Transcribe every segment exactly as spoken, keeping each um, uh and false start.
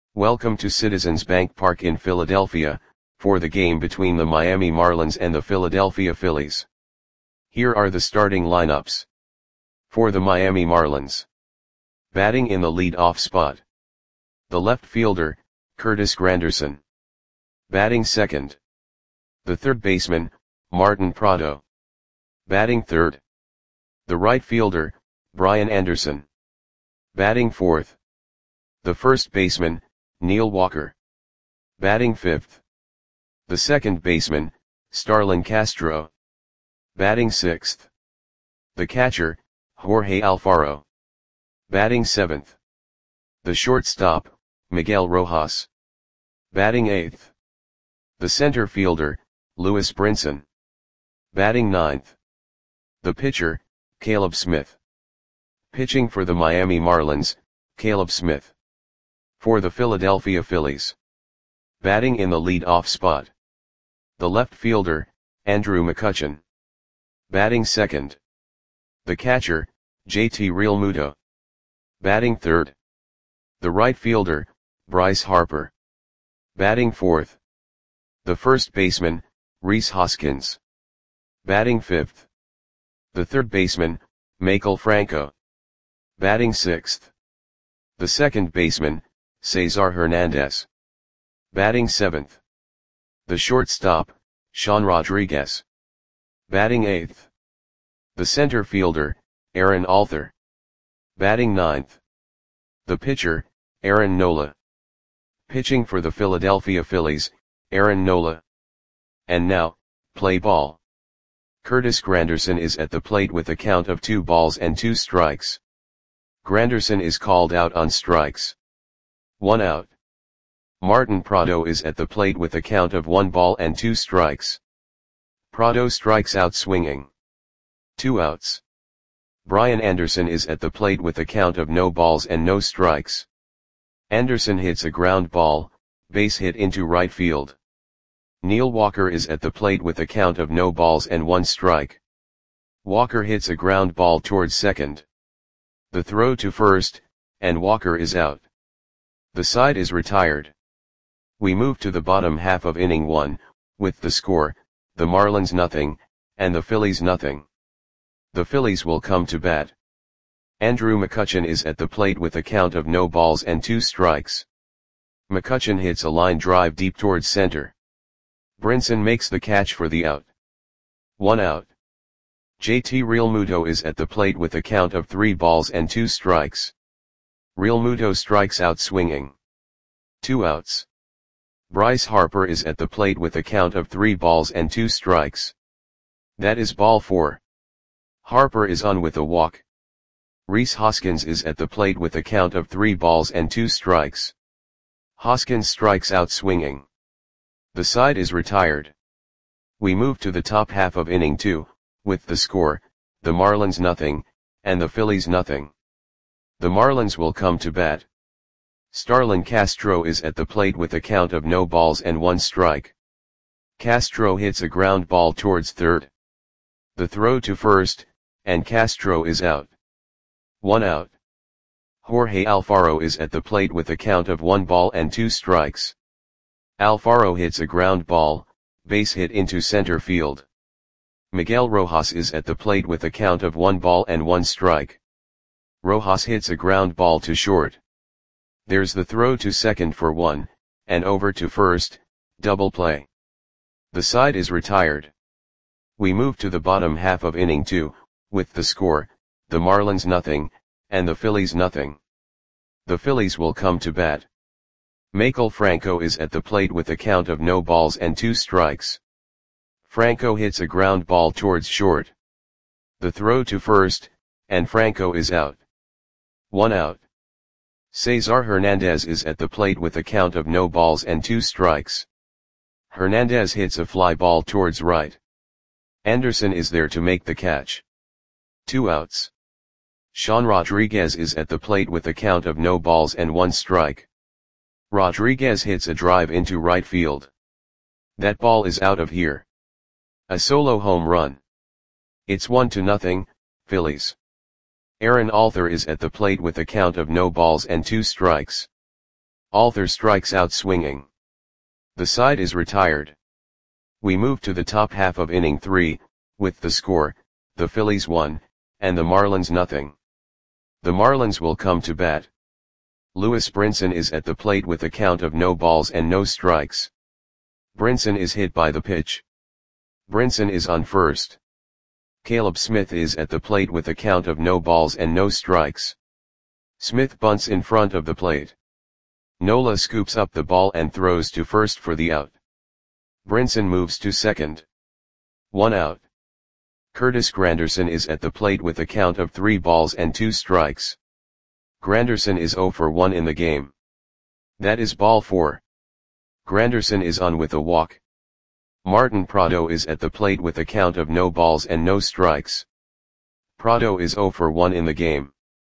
Welcome to Citizens Bank Park in Philadelphia, for the game between the Miami Marlins and the Philadelphia Phillies. Here are the starting lineups. For the Miami Marlins. Batting in the lead-off spot. The left fielder, Curtis Granderson. Batting second. The third baseman, Martin Prado. Batting third. The right fielder, Brian Anderson. Batting fourth. The first baseman, Neil Walker. Batting fifth. The second baseman, Starlin Castro. Batting sixth. The catcher, Jorge Alfaro. Batting seventh. The shortstop, Miguel Rojas. Batting eighth. The center fielder, Lewis Brinson. Batting ninth. The pitcher, Caleb Smith. Pitching for the Miami Marlins, Caleb Smith. For the Philadelphia Phillies. Batting in the lead-off spot. The left fielder, Andrew McCutchen. Batting second. The catcher, J T Realmuto. Batting third. The right fielder, Bryce Harper. Batting fourth. The first baseman, Rhys Hoskins. Batting fifth. The third baseman, Maikel Franco. Batting sixth. The second baseman, Cesar Hernandez. Batting seventh. The shortstop, Sean Rodriguez. Batting eighth. The center fielder, Aaron Alther. Batting ninth. The pitcher, Aaron Nola. Pitching for the Philadelphia Phillies, Aaron Nola. And now, play ball. Curtis Granderson is at the plate with a count of two balls and two strikes. Granderson is called out on strikes. One out. Martin Prado is at the plate with a count of one ball and two strikes. Prado strikes out swinging. Two outs. Brian Anderson is at the plate with a count of no balls and no strikes. Anderson hits a ground ball, base hit into right field. Neil Walker is at the plate with a count of no balls and one strike. Walker hits a ground ball towards second. The throw to first, and Walker is out. The side is retired. We move to the bottom half of inning one, with the score, the Marlins nothing, and the Phillies nothing. The Phillies will come to bat. Andrew McCutchen is at the plate with a count of no balls and two strikes. McCutchen hits a line drive deep towards center. Brinson makes the catch for the out. One out. J T Realmuto is at the plate with a count of three balls and two strikes. Realmuto strikes out swinging. Two outs. Bryce Harper is at the plate with a count of three balls and two strikes. That is ball four. Harper is on with a walk. Rhys Hoskins is at the plate with a count of three balls and two strikes. Hoskins strikes out swinging. The side is retired. We move to the top half of inning two, with the score, the Marlins nothing, and the Phillies nothing. The Marlins will come to bat. Starlin Castro is at the plate with a count of no balls and one strike. Castro hits a ground ball towards third. The throw to first, and Castro is out. One out. Jorge Alfaro is at the plate with a count of one ball and two strikes. Alfaro hits a ground ball, base hit into center field. Miguel Rojas is at the plate with a count of one ball and one strike. Rojas hits a ground ball to short. There's the throw to second for one, and over to first, double play. The side is retired. We move to the bottom half of inning two, with the score, the Marlins nothing, and the Phillies nothing. The Phillies will come to bat. Maikel Franco is at the plate with a count of no balls and two strikes. Franco hits a ground ball towards short. The throw to first, and Franco is out. One out. Cesar Hernandez is at the plate with a count of no balls and two strikes. Hernandez hits a fly ball towards right. Anderson is there to make the catch. Two outs. Sean Rodriguez is at the plate with a count of no balls and one strike. Rodriguez hits a drive into right field. That ball is out of here. A solo home run. It's one to nothing, Phillies. Aaron Alther is at the plate with a count of no balls and two strikes. Arthur strikes out swinging. The side is retired. We move to the top half of inning three, with the score, the Phillies one, and the Marlins nothing. The Marlins will come to bat. Lewis Brinson is at the plate with a count of no balls and no strikes. Brinson is hit by the pitch. Brinson is on first. Caleb Smith is at the plate with a count of no balls and no strikes. Smith bunts in front of the plate. Nola scoops up the ball and throws to first for the out. Brinson moves to second. One out. Curtis Granderson is at the plate with a count of three balls and two strikes. Granderson is zero for one in the game. That is ball four. Granderson is on with a walk. Martin Prado is at the plate with a count of no balls and no strikes. Prado is zero for one in the game.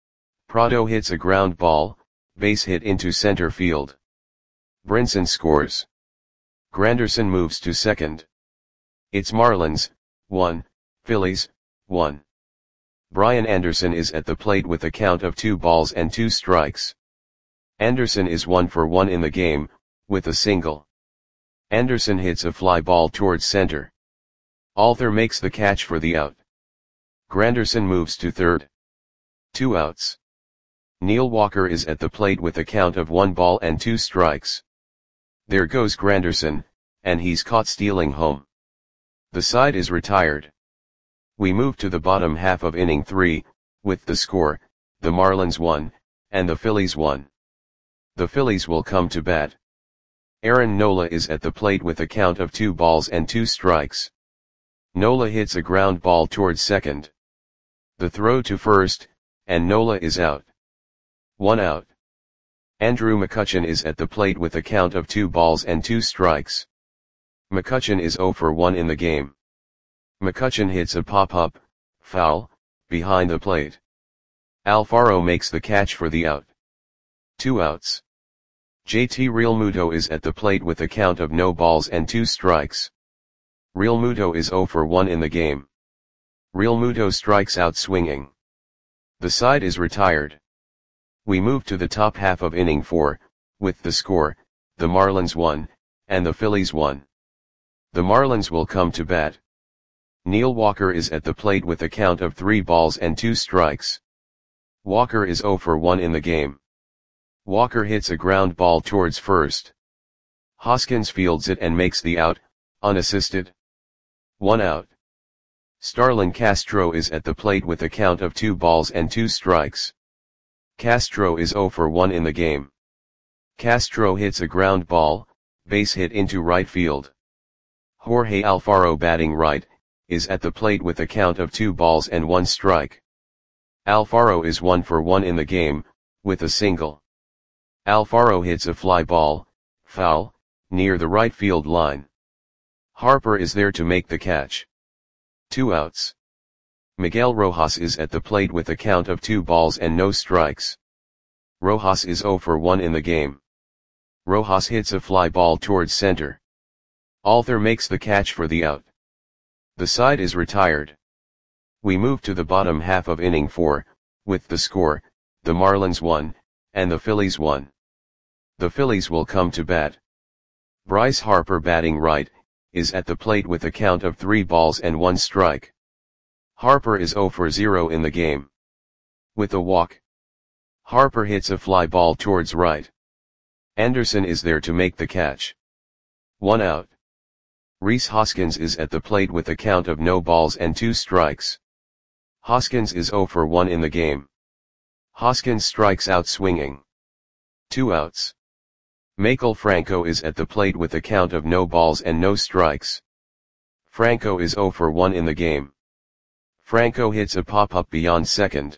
Prado hits a ground ball, base hit into center field. Brinson scores. Granderson moves to second. It's Marlins, one, Phillies, one. Brian Anderson is at the plate with a count of two balls and two strikes. Anderson is one for one in the game, with a single. Anderson hits a fly ball towards center. Arthur makes the catch for the out. Granderson moves to third. Two outs. Neil Walker is at the plate with a count of one ball and two strikes. There goes Granderson, and he's caught stealing home. The side is retired. We move to the bottom half of inning three, with the score, the Marlins one, and the Phillies one. The Phillies will come to bat. Aaron Nola is at the plate with a count of two balls and two strikes. Nola hits a ground ball towards second. The throw to first, and Nola is out. One out. Andrew McCutchen is at the plate with a count of two balls and two strikes. McCutchen is zero for one in the game. McCutchen hits a pop-up, foul, behind the plate. Alfaro makes the catch for the out. Two outs. J T Realmuto is at the plate with a count of no balls and two strikes. Realmuto is zero for one in the game. Realmuto strikes out swinging. The side is retired. We move to the top half of inning four, with the score, the Marlins one, and the Phillies one. The Marlins will come to bat. Neil Walker is at the plate with a count of three balls and two strikes. Walker is zero for one in the game. Walker hits a ground ball towards first. Hoskins fields it and makes the out, unassisted. One out. Starlin Castro is at the plate with a count of two balls and two strikes. Castro is zero for one in the game. Castro hits a ground ball, base hit into right field. Jorge Alfaro, batting right, is at the plate with a count of two balls and one strike. Alfaro is one for one in the game, with a single. Alfaro hits a fly ball, foul, near the right field line. Harper is there to make the catch. Two outs. Miguel Rojas is at the plate with a count of two balls and no strikes. Rojas is zero for one in the game. Rojas hits a fly ball towards center. Arthur makes the catch for the out. The side is retired. We move to the bottom half of inning four, with the score, the Marlins one, and the Phillies one. The Phillies will come to bat. Bryce Harper, batting right, is at the plate with a count of three balls and one strike. Harper is zero for zero in the game. With a walk. Harper hits a fly ball towards right. Anderson is there to make the catch. One out. Rhys Hoskins is at the plate with a count of no balls and two strikes. Hoskins is zero for one in the game. Hoskins strikes out swinging. Two outs. Maikel Franco is at the plate with a count of no balls and no strikes. Franco is zero for one in the game. Franco hits a pop-up beyond second.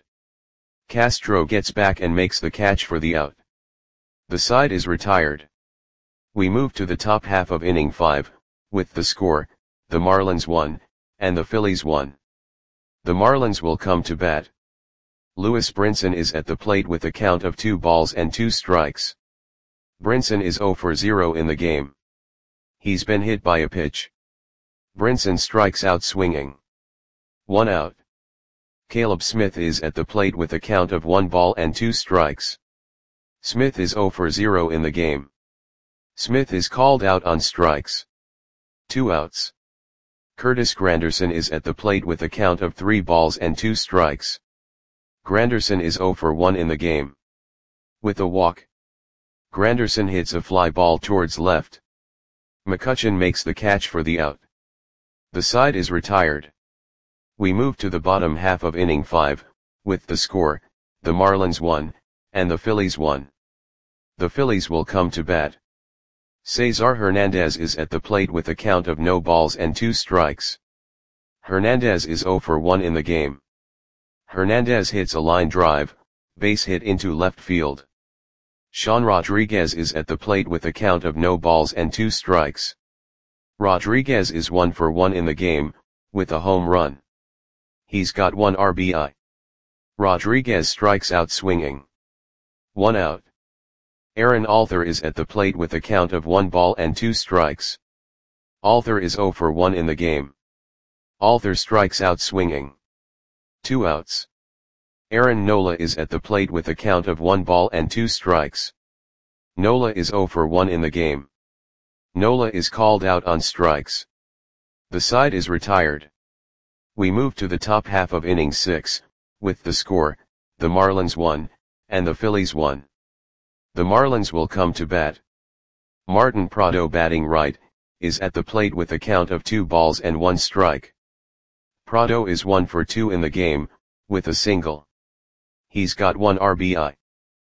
Castro gets back and makes the catch for the out. The side is retired. We move to the top half of inning five, with the score, the Marlins one, and the Phillies one. The Marlins will come to bat. Lewis Brinson is at the plate with a count of two balls and two strikes. Brinson is zero for zero in the game. He's been hit by a pitch. Brinson strikes out swinging. One out. Caleb Smith is at the plate with a count of one ball and two strikes. Smith is zero for zero in the game. Smith is called out on strikes. Two outs. Curtis Granderson is at the plate with a count of three balls and two strikes. Granderson is zero for one in the game. With a walk, Granderson hits a fly ball towards left. McCutchen makes the catch for the out. The side is retired. We move to the bottom half of inning five, with the score, the Marlins one, and the Phillies one. The Phillies will come to bat. Cesar Hernandez is at the plate with a count of no balls and two strikes. Hernandez is zero for one in the game. Hernandez hits a line drive, base hit into left field. Sean Rodriguez is at the plate with a count of no balls and two strikes. Rodriguez is one for one in the game, with a home run. He's got one R B I. Rodriguez strikes out swinging. One out. Aaron Alther is at the plate with a count of one ball and two strikes. Alther is zero for one in the game. Alther strikes out swinging. Two outs. Aaron Nola is at the plate with a count of one ball and two strikes. Nola is zero for one in the game. Nola is called out on strikes. The side is retired. We move to the top half of inning six, with the score, the Marlins one, and the Phillies one. The Marlins will come to bat. Martin Prado, batting right, is at the plate with a count of two balls and one strike. Prado is one for two in the game, with a single. He's got one R B I.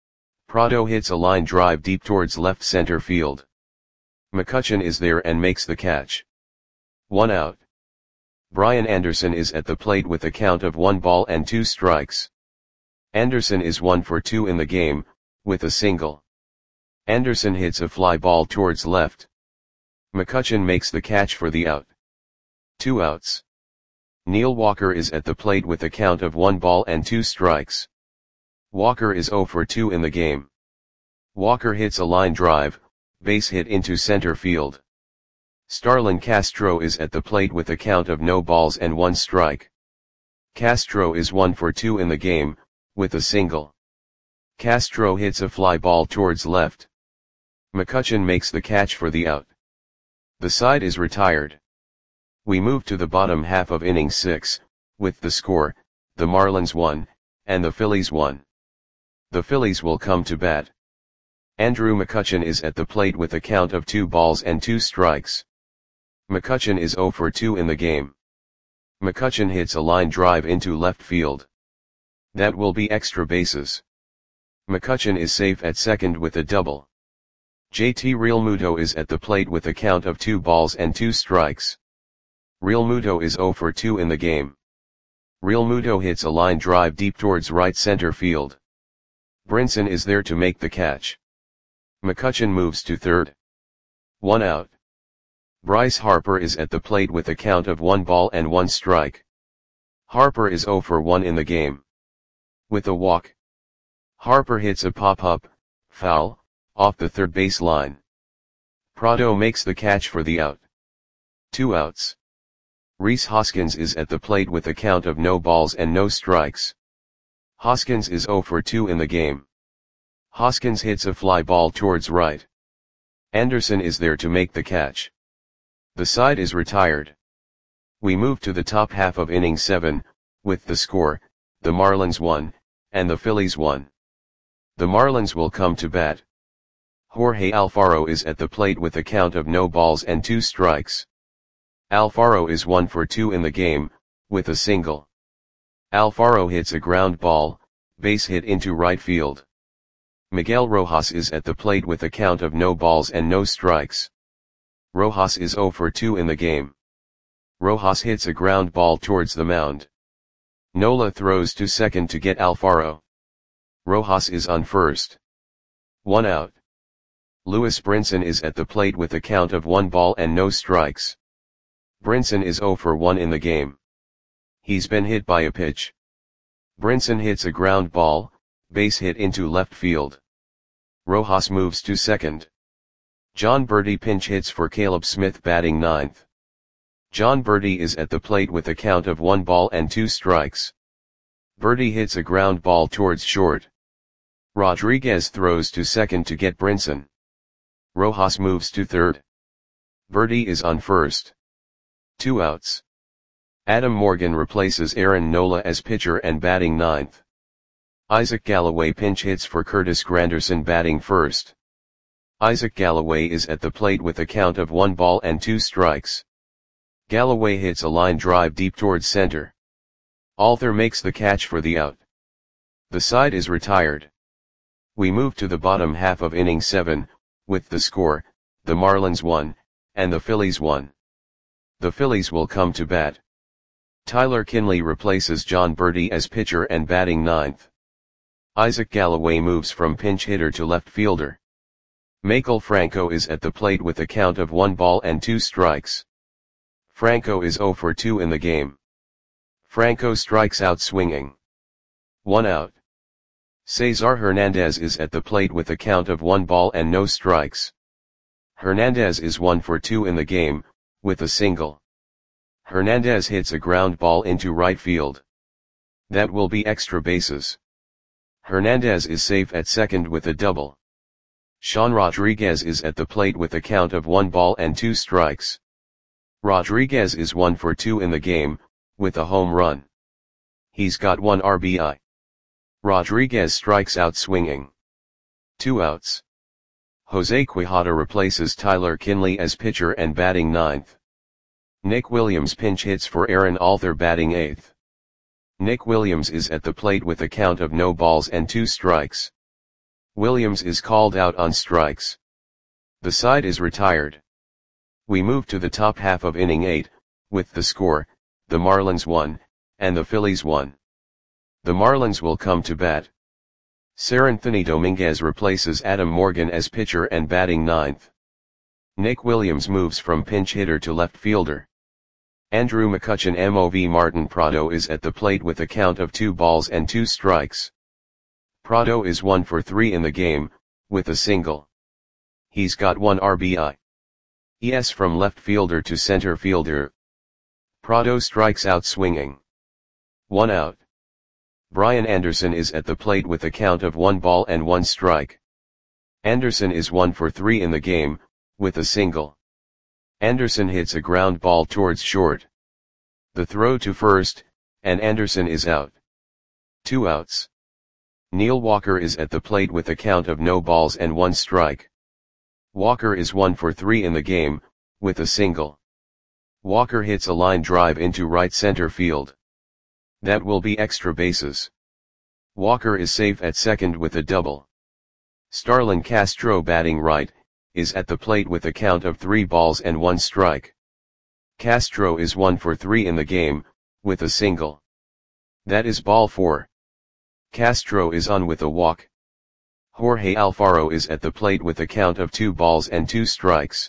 Prado hits a line drive deep towards left center field. McCutchen is there and makes the catch. One out. Brian Anderson is at the plate with a count of one ball and two strikes. Anderson is one for two in the game, with a single. Anderson hits a fly ball towards left. McCutchen makes the catch for the out. Two outs. Neil Walker is at the plate with a count of one ball and two strikes. Walker is zero for two in the game. Walker hits a line drive, base hit into center field. Starlin Castro is at the plate with a count of no balls and one strike. Castro is one for two in the game, with a single. Castro hits a fly ball towards left. McCutchen makes the catch for the out. The side is retired. We move to the bottom half of inning six, with the score, the Marlins one, and the Phillies one. The Phillies will come to bat. Andrew McCutchen is at the plate with a count of two balls and two strikes. McCutchen is zero for two in the game. McCutchen hits a line drive into left field. That will be extra bases. McCutchen is safe at second with a double. J T Realmuto is at the plate with a count of two balls and two strikes. Realmuto is zero for two in the game. Realmuto hits a line drive deep towards right center field. Brinson is there to make the catch. McCutchen moves to third. One out. Bryce Harper is at the plate with a count of one ball and one strike. Harper is zero for one in the game. With a walk, Harper hits a pop-up, foul, off the third base line. Prado makes the catch for the out. Two outs. Rhys Hoskins is at the plate with a count of no balls and no strikes. Hoskins is zero for two in the game. Hoskins hits a fly ball towards right. Anderson is there to make the catch. The side is retired. We move to the top half of inning seven, with the score, the Marlins one, and the Phillies one. The Marlins will come to bat. Jorge Alfaro is at the plate with a count of no balls and two strikes. Alfaro is one for two in the game, with a single. Alfaro hits a ground ball, base hit into right field. Miguel Rojas is at the plate with a count of no balls and no strikes. Rojas is zero for two in the game. Rojas hits a ground ball towards the mound. Nola throws to second to get Alfaro. Rojas is on first. One out. Lewis Brinson is at the plate with a count of one ball and no strikes. Brinson is zero for one in the game. He's been hit by a pitch. Brinson hits a ground ball, base hit into left field. Rojas moves to second. John Berti pinch hits for Caleb Smith, batting ninth. John Berti is at the plate with a count of one ball and two strikes. Berti hits a ground ball towards short. Rodriguez throws to second to get Brinson. Rojas moves to third. Berti is on first. Two outs. Adam Morgan replaces Aaron Nola as pitcher and batting ninth. Isaac Galloway pinch hits for Curtis Granderson batting first. Isaac Galloway is at the plate with a count of one ball and two strikes. Galloway hits a line drive deep towards center. Alter makes the catch for the out. The side is retired. We move to the bottom half of inning seven, with the score, the Marlins won, and the Phillies won. The Phillies will come to bat. Tyler Kinley replaces John Berti as pitcher and batting ninth. Isaac Galloway moves from pinch hitter to left fielder. Maikel Franco is at the plate with a count of one ball and two strikes. Franco is oh for two in the game. Franco strikes out swinging. One out. Cesar Hernandez is at the plate with a count of one ball and no strikes. Hernandez is one for two in the game, with a single. Hernandez hits a ground ball into right field. That will be extra bases. Hernandez is safe at second with a double. Sean Rodriguez is at the plate with a count of one ball and two strikes. Rodriguez is one for two in the game, with a home run. He's got one R B I. Rodriguez strikes out swinging. Two outs. Jose Quijada replaces Tyler Kinley as pitcher and batting ninth. Nick Williams pinch hits for Aaron Alter batting eighth. Nick Williams is at the plate with a count of no balls and two strikes. Williams is called out on strikes. The side is retired. We move to the top half of inning eight, with the score, the Marlins won, and the Phillies won. The Marlins will come to bat. Seranthony Dominguez replaces Adam Morgan as pitcher and batting ninth. Nick Williams moves from pinch hitter to left fielder. Andrew McCutchen Mov Martin Prado is at the plate with a count of two balls and two strikes. Prado is one for three in the game, with a single. He's got one R B I. E S from left fielder to center fielder. Prado strikes out swinging. One out. Brian Anderson is at the plate with a count of one ball and one strike. Anderson is one for three in the game, with a single. Anderson hits a ground ball towards short. The throw to first, and Anderson is out. Two outs. Neil Walker is at the plate with a count of no balls and one strike. Walker is one for three in the game, with a single. Walker hits a line drive into right center field. That will be extra bases. Walker is safe at second with a double. Starlin Castro batting right, is at the plate with a count of three balls and one strike. Castro is one for three in the game, with a single. That is ball four. Castro is on with a walk. Jorge Alfaro is at the plate with a count of two balls and two strikes.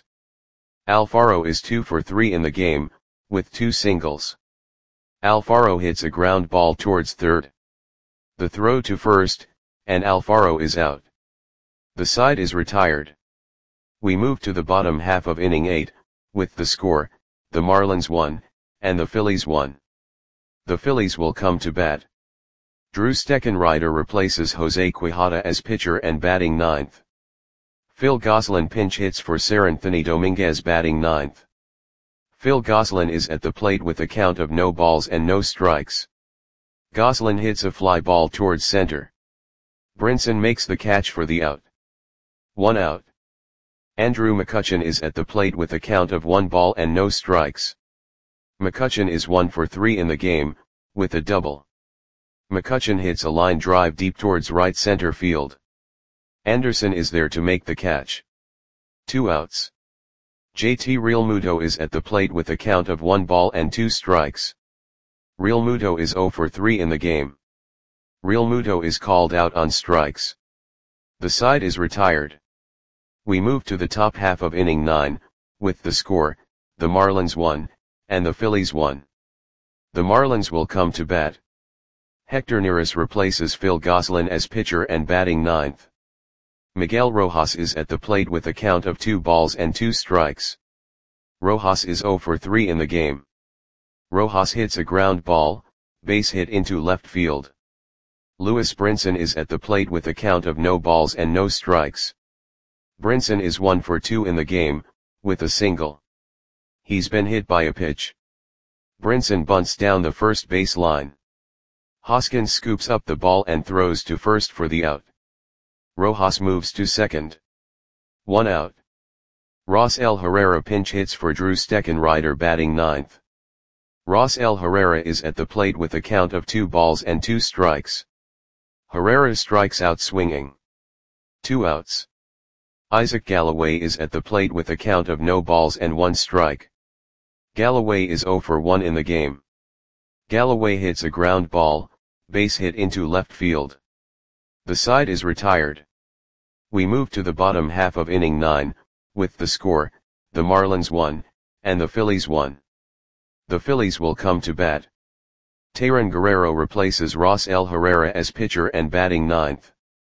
Alfaro is two for three in the game, with two singles. Alfaro hits a ground ball towards third. The throw to first, and Alfaro is out. The side is retired. We move to the bottom half of inning eight, with the score, the Marlins won, and the Phillies won. The Phillies will come to bat. Drew Steckenrider replaces Jose Quijada as pitcher and batting ninth. Phil Gosselin pinch hits for Seranthony Dominguez batting ninth. Phil Gosselin is at the plate with a count of no balls and no strikes. Gosselin hits a fly ball towards center. Brinson makes the catch for the out. One out. Andrew McCutchen is at the plate with a count of one ball and no strikes. McCutchen is one for three in the game, with a double. McCutchen hits a line drive deep towards right center field. Anderson is there to make the catch. Two outs. J T Realmuto is at the plate with a count of one ball and two strikes. Realmuto is oh for three in the game. Realmuto is called out on strikes. The side is retired. We move to the top half of inning nine, with the score, the Marlins won, and the Phillies won. The Marlins will come to bat. Hector Neris replaces Phil Gosselin as pitcher and batting ninth. Miguel Rojas is at the plate with a count of two balls and two strikes. Rojas is oh for three in the game. Rojas hits a ground ball, base hit into left field. Lewis Brinson is at the plate with a count of no balls and no strikes. Brinson is one for two in the game, with a single. He's been hit by a pitch. Brinson bunts down the first base line. Hoskins scoops up the ball and throws to first for the out. Rojas moves to second. One out. Rosell Herrera pinch hits for Drew Steckenrider batting ninth. Rosell Herrera is at the plate with a count of two balls and two strikes. Herrera strikes out swinging. Two outs. Isaac Galloway is at the plate with a count of no balls and one strike. Galloway is zero for one in the game. Galloway hits a ground ball, base hit into left field. The side is retired. We move to the bottom half of inning nine, with the score, the Marlins won, and the Phillies won. The Phillies will come to bat. Tayron Guerrero replaces Rosell Herrera as pitcher and batting ninth.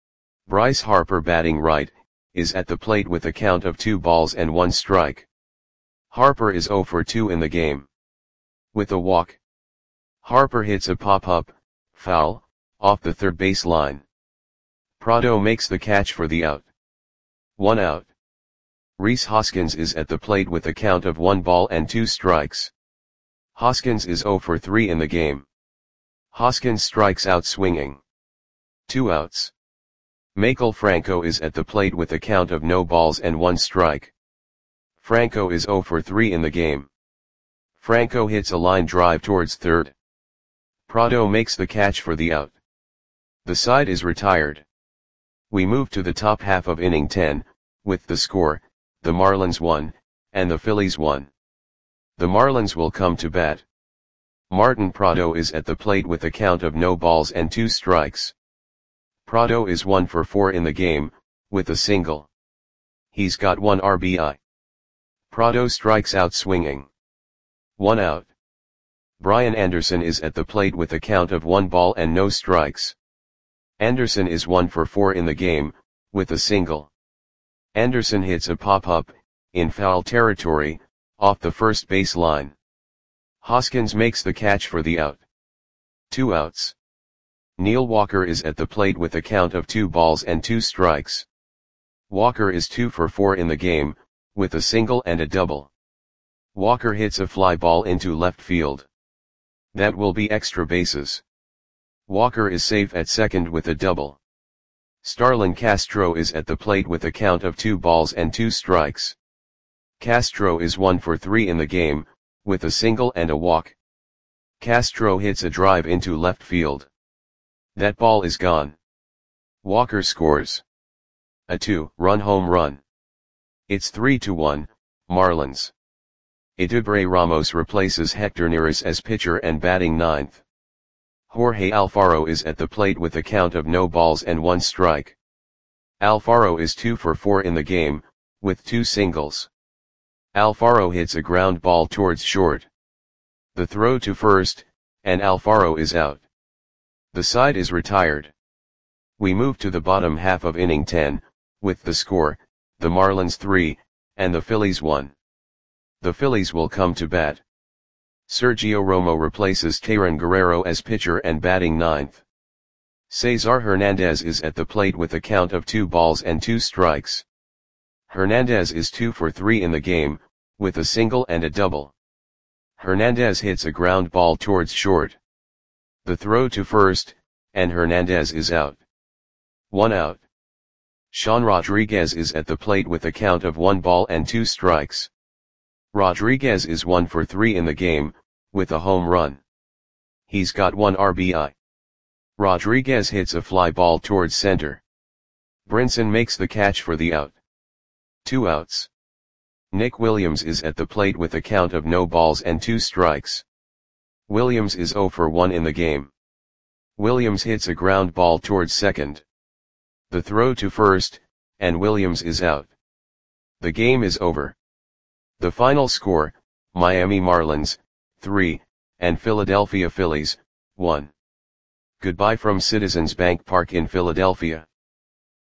Bryce Harper batting right, is at the plate with a count of two balls and one strike. Harper is zero for two in the game. With a walk. Harper hits a pop-up, foul, off the third base line. Prado makes the catch for the out. One out. Rhys Hoskins is at the plate with a count of one ball and two strikes. Hoskins is zero for three in the game. Hoskins strikes out swinging. Two outs. Maikel Franco is at the plate with a count of no balls and one strike. Franco is zero for three in the game. Franco hits a line drive towards third. Prado makes the catch for the out. The side is retired. We move to the top half of inning ten, with the score, the Marlins won, and the Phillies won. The Marlins will come to bat. Martin Prado is at the plate with a count of no balls and two strikes. Prado is one for four in the game, with a single. He's got one R B I. Prado strikes out swinging. One out. Brian Anderson is at the plate with a count of one ball and no strikes. Anderson is one for four in the game, with a single. Anderson hits a pop-up, in foul territory, off the first base line. Hoskins makes the catch for the out. Two outs. Neil Walker is at the plate with a count of two balls and two strikes. Walker is two for four in the game, with a single and a double. Walker hits a fly ball into left field. That will be extra bases. Walker is safe at second with a double. Starlin Castro is at the plate with a count of two balls and two strikes. Castro is one for three in the game, with a single and a walk. Castro hits a drive into left field. That ball is gone. Walker scores a two-run home run. It's three to one, Marlins. Eduardo Ramos replaces Hector Neris as pitcher and batting ninth. Jorge Alfaro is at the plate with a count of no balls and one strike. Alfaro is two for four in the game, with two singles. Alfaro hits a ground ball towards short. The throw to first, and Alfaro is out. The side is retired. We move to the bottom half of inning ten, with the score, the Marlins three, and the Phillies one. The Phillies will come to bat. Sergio Romo replaces Tayron Guerrero as pitcher and batting ninth. Cesar Hernandez is at the plate with a count of two balls and two strikes. Hernandez is two for three in the game, with a single and a double. Hernandez hits a ground ball towards short. The throw to first, and Hernandez is out. One out. Sean Rodriguez is at the plate with a count of one ball and two strikes. Rodriguez is one for three in the game, with a home run. He's got one R B I. Rodriguez hits a fly ball towards center. Brinson makes the catch for the out. Two outs. Nick Williams is at the plate with a count of no balls and two strikes. Williams is zero for one in the game. Williams hits a ground ball towards second. The throw to first, and Williams is out. The game is over. The final score, Miami Marlins, three, and Philadelphia Phillies, one. Goodbye from Citizens Bank Park in Philadelphia.